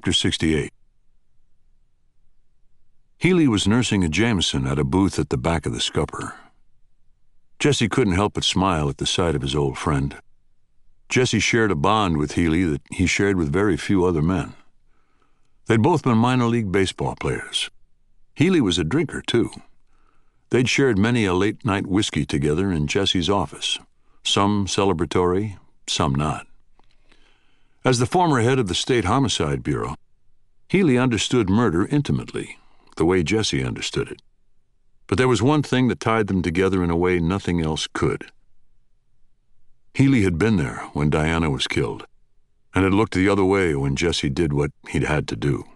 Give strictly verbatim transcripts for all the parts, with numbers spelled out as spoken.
Chapter sixty-eight. Healy was nursing a Jameson at a booth at the back of the scupper. Jesse couldn't help but smile at the sight of his old friend. Jesse shared a bond with Healy that he shared with very few other men. They'd both been minor league baseball players. Healy was a drinker, too. They'd shared many a late-night whiskey together in Jesse's office, some celebratory, some not. As the former head of the State Homicide Bureau, Healy understood murder intimately, the way Jesse understood it. But there was one thing that tied them together in a way nothing else could. Healy had been there when Diana was killed, and had looked the other way when Jesse did what he'd had to do.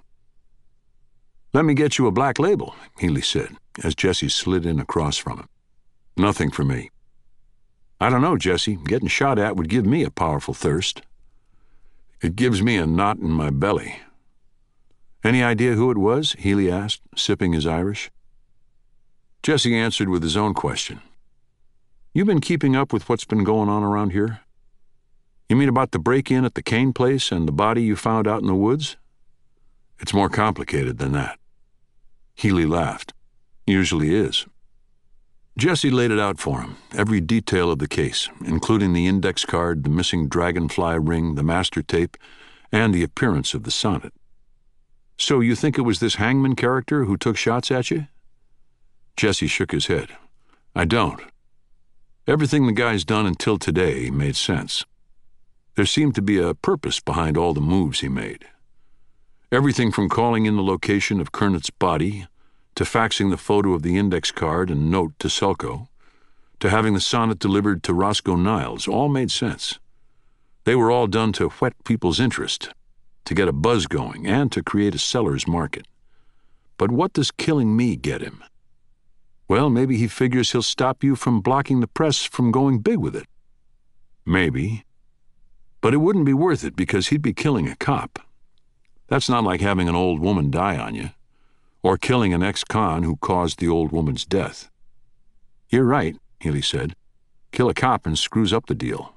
"Let me get you a black label," Healy said, as Jesse slid in across from him. "Nothing for me." "I don't know, Jesse. Getting shot at would give me a powerful thirst." "It gives me a knot in my belly." "Any idea who it was?" Healy asked, sipping his Irish. Jesse answered with his own question. "You been keeping up with what's been going on around here? You mean about the break-in at the Kane place and the body you found out in the woods?" "It's more complicated than that." Healy laughed. "Usually is." Jesse laid it out for him, every detail of the case, including the index card, the missing dragonfly ring, the master tape, and the appearance of the sonnet. "So you think it was this hangman character who took shots at you?" Jesse shook his head. "I don't. Everything the guy's done until today made sense. There seemed to be a purpose behind all the moves he made. Everything from calling in the location of Kernit's body, to faxing the photo of the index card and note to Selko, to having the sonnet delivered to Roscoe Niles, all made sense. They were all done to whet people's interest, to get a buzz going, and to create a seller's market. But what does killing me get him? Well, maybe he figures he'll stop you from blocking the press from going big with it. Maybe. But it wouldn't be worth it because he'd be killing a cop. That's not like having an old woman die on you, or killing an ex-con who caused the old woman's death." "You're right," Healy said. "Kill a cop and screws up the deal."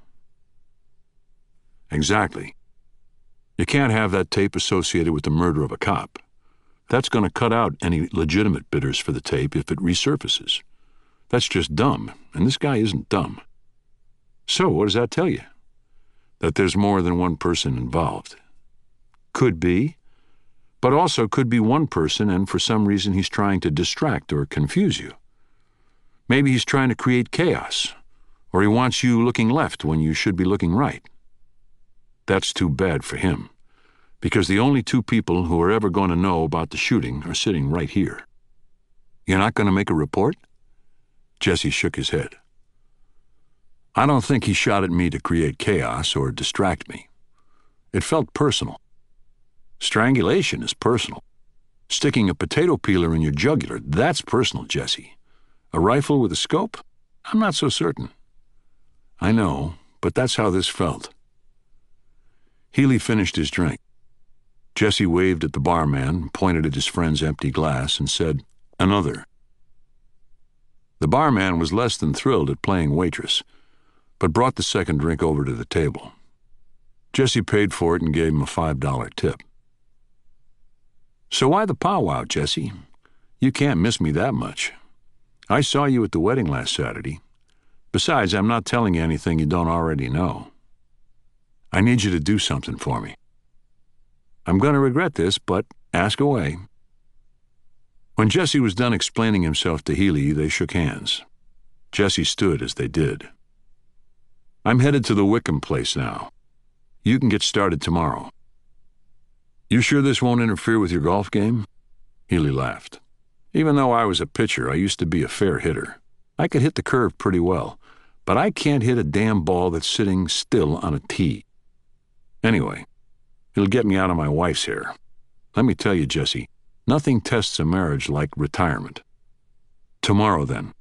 "Exactly. You can't have that tape associated with the murder of a cop. That's going to cut out any legitimate bidders for the tape if it resurfaces. That's just dumb, and this guy isn't dumb." "So what does that tell you?" "That there's more than one person involved." "Could be. But also could be one person, and for some reason he's trying to distract or confuse you. Maybe he's trying to create chaos, or he wants you looking left when you should be looking right. That's too bad for him, because the only two people who are ever going to know about the shooting are sitting right here." "You're not going to make a report?" Jesse shook his head. "I don't think he shot at me to create chaos or distract me. It felt personal. Strangulation is personal. Sticking a potato peeler in your jugular, that's personal, Jesse. A rifle with a scope? I'm not so certain." "I know, but that's how this felt." Healy finished his drink. Jesse waved at the barman, pointed at his friend's empty glass, and said, "Another." The barman was less than thrilled at playing waitress, but brought the second drink over to the table. Jesse paid for it and gave him a five dollar tip. "So why the powwow, Jesse? You can't miss me that much. I saw you at the wedding last Saturday. Besides, I'm not telling you anything you don't already know. I need you to do something for me. I'm going to regret this, but ask away." When Jesse was done explaining himself to Healy, they shook hands. Jesse stood as they did. "I'm headed to the Wickham place now. You can get started tomorrow." "You sure this won't interfere with your golf game?" Healy laughed. "Even though I was a pitcher, I used to be a fair hitter. I could hit the curve pretty well, but I can't hit a damn ball that's sitting still on a tee. Anyway, it'll get me out of my wife's hair. Let me tell you, Jesse, nothing tests a marriage like retirement. Tomorrow, then."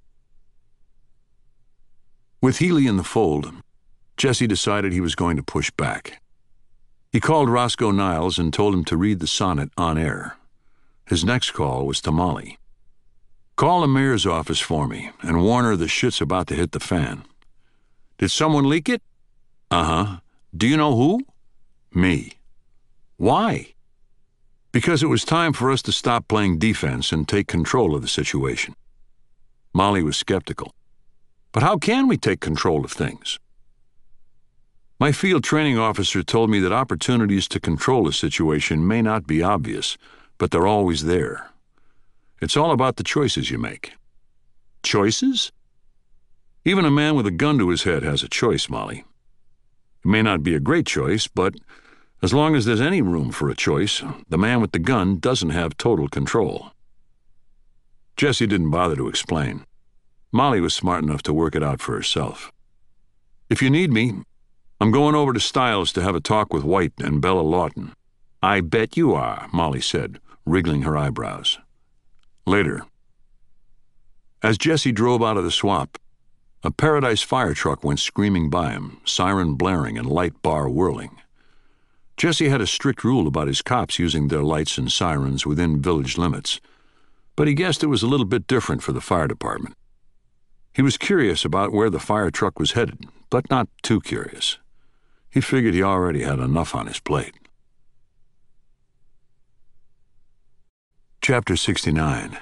With Healy in the fold, Jesse decided he was going to push back. He called Roscoe Niles and told him to read the sonnet on air. His next call was to Molly. "Call the mayor's office for me and warn her the shit's about to hit the fan." "Did someone leak it?" "Uh-huh. Do you know who?" "Me." "Why?" Because it was time for us to stop playing defense and take control of the situation. Molly was skeptical. But how can we take control of things? My field training officer told me that opportunities to control a situation may not be obvious, but they're always there. It's all about the choices you make. Choices? Even a man with a gun to his head has a choice, Molly. It may not be a great choice, but as long as there's any room for a choice, the man with the gun doesn't have total control. Jessie didn't bother to explain. Molly was smart enough to work it out for herself. If you need me, I'm going over to Stiles to have a talk with White and Bella Lawton. I bet you are, Molly said, wriggling her eyebrows. Later. As Jessie drove out of the swap, a Paradise fire truck went screaming by him, siren blaring and light bar whirling. Jessie had a strict rule about his cops using their lights and sirens within village limits, but he guessed it was a little bit different for the fire department. He was curious about where the fire truck was headed, but not too curious. He figured he already had enough on his plate. Chapter sixty-nine.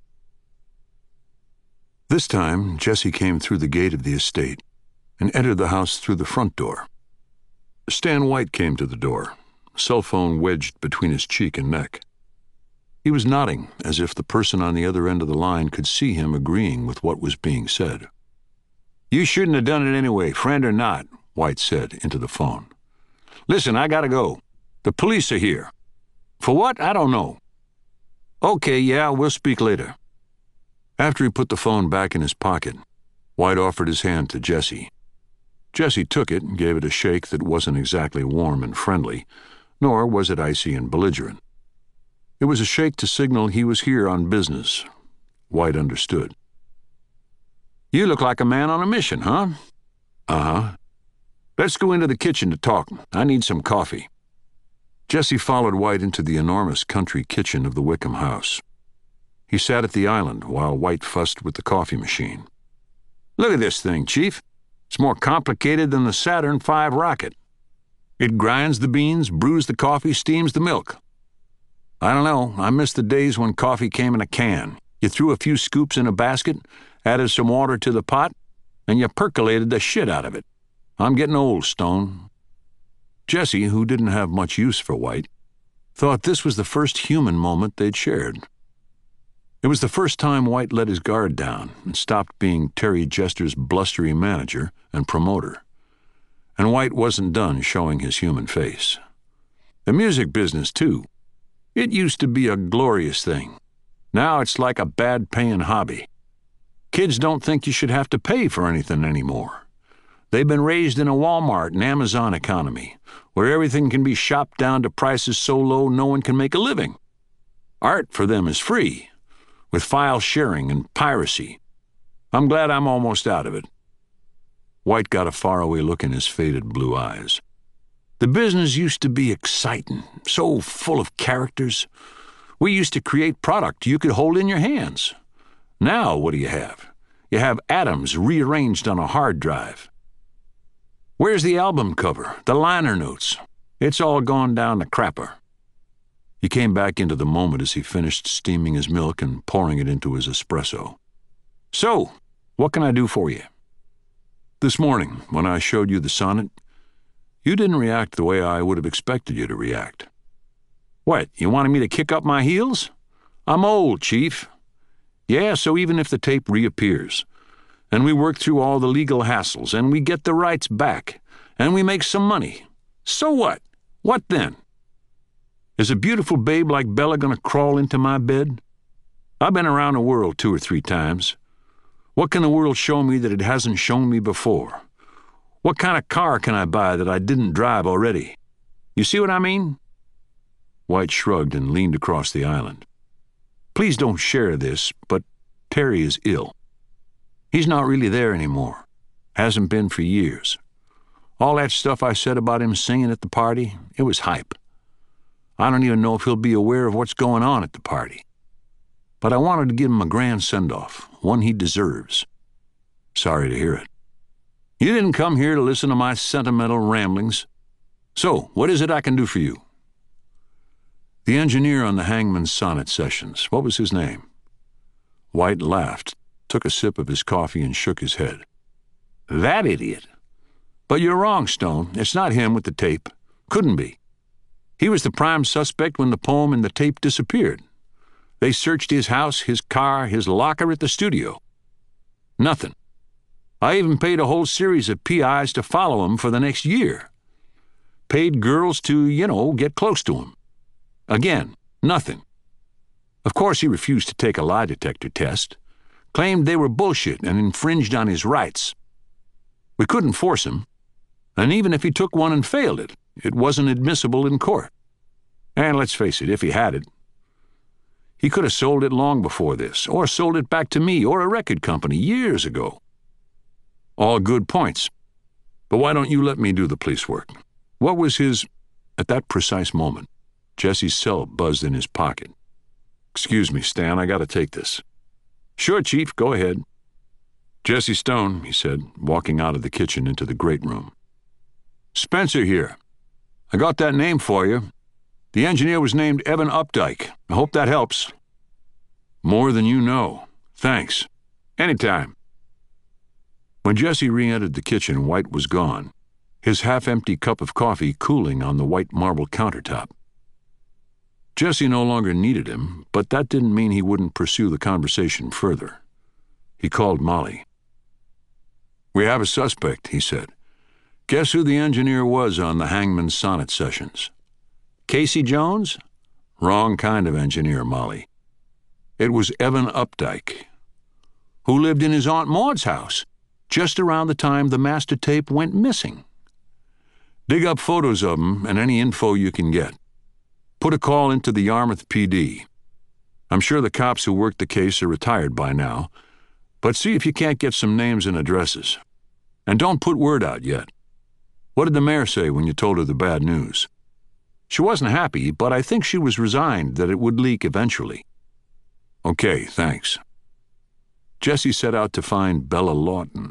This time, Jessie came through the gate of the estate and entered the house through the front door. Stan White came to the door, cell phone wedged between his cheek and neck. He was nodding, as if the person on the other end of the line could see him agreeing with what was being said. "You shouldn't have done it anyway, friend or not," White said into the phone. "Listen, I gotta go. The police are here. For what? I don't know. Okay, yeah, we'll speak later." After he put the phone back in his pocket, White offered his hand to Jessie. Jessie took it and gave it a shake that wasn't exactly warm and friendly, nor was it icy and belligerent. It was a shake to signal he was here on business. White understood. "You look like a man on a mission, huh?" "Uh-huh." "Let's go into the kitchen to talk. I need some coffee." Jessie followed White into the enormous country kitchen of the Wickham house. He sat at the island while White fussed with the coffee machine. "Look at this thing, Chief. It's more complicated than the Saturn five rocket. It grinds the beans, brews the coffee, steams the milk. I don't know, I miss the days when coffee came in a can. You threw a few scoops in a basket, added some water to the pot, and you percolated the shit out of it. I'm getting old, Stone." Jessie, who didn't have much use for White, thought this was the first human moment they'd shared. It was the first time White let his guard down and stopped being Terry Jester's blustery manager and promoter. And White wasn't done showing his human face. The music business, too. It used to be a glorious thing. Now it's like a bad-paying hobby. Kids don't think you should have to pay for anything anymore. They've been raised in a Walmart and Amazon economy, where everything can be shopped down to prices so low no one can make a living. Art for them is free, with file sharing and piracy. I'm glad I'm almost out of it. White got a faraway look in his faded blue eyes. The business used to be exciting, so full of characters. We used to create product you could hold in your hands. Now, what do you have? You have atoms rearranged on a hard drive. Where's the album cover, the liner notes? It's all gone down the crapper. He came back into the moment as he finished steaming his milk and pouring it into his espresso. "So, what can I do for you?" "This morning, when I showed you the sonnet, you didn't react the way I would have expected you to react." "What, you wanted me to kick up my heels? I'm old, Chief." "Yeah, so even if the tape reappears, and we work through all the legal hassles, and we get the rights back, and we make some money, so what? What then? Is a beautiful babe like Bella gonna crawl into my bed? I've been around the world two or three times. What can the world show me that it hasn't shown me before? What kind of car can I buy that I didn't drive already? You see what I mean?" White shrugged and leaned across the island. "Please don't share this, but Terry is ill. He's not really there anymore. Hasn't been for years. All that stuff I said about him singing at the party, it was hype. I don't even know if he'll be aware of what's going on at the party. But I wanted to give him a grand send-off, one he deserves. Sorry to hear it. You didn't come here to listen to my sentimental ramblings. So, what is it I can do for you?" The engineer on the Hangman's Sonnet sessions. What was his name? White laughed, took a sip of his coffee, and shook his head. That idiot. But you're wrong, Stone. It's not him with the tape. Couldn't be. He was the prime suspect when the poem and the tape disappeared. They searched his house, his car, his locker at the studio. Nothing. I even paid a whole series of P Is to follow him for the next year. Paid girls to, you know, get close to him. Again, nothing. Of course, he refused to take a lie detector test, claimed they were bullshit and infringed on his rights. We couldn't force him, and even if he took one and failed it, it wasn't admissible in court. And let's face it, if he had it, he could have sold it long before this, or sold it back to me or a record company years ago. All good points. But why don't you let me do the police work? What was his... At that precise moment, Jesse's cell buzzed in his pocket. Excuse me, Stan, I gotta take this. Sure, Chief, go ahead. Jesse Stone, he said, walking out of the kitchen into the great room. Spencer here. I got that name for you. The engineer was named Evan Updike. I hope that helps. More than you know. Thanks. Anytime. When Jesse re-entered the kitchen, White was gone, his half-empty cup of coffee cooling on the white marble countertop. Jesse no longer needed him, but that didn't mean he wouldn't pursue the conversation further. He called Molly. We have a suspect, he said. Guess who the engineer was on the Hangman's Sonnet sessions? Casey Jones? Wrong kind of engineer, Molly. It was Evan Updike, who lived in his Aunt Maud's house just around the time the master tape went missing. Dig up photos of him and any info you can get. Put a call into the Yarmouth P D. I'm sure the cops who worked the case are retired by now, but see if you can't get some names and addresses. And don't put word out yet. What did the mayor say when you told her the bad news? She wasn't happy, but I think she was resigned that it would leak eventually. Okay, thanks. Jesse set out to find Bella Lawton.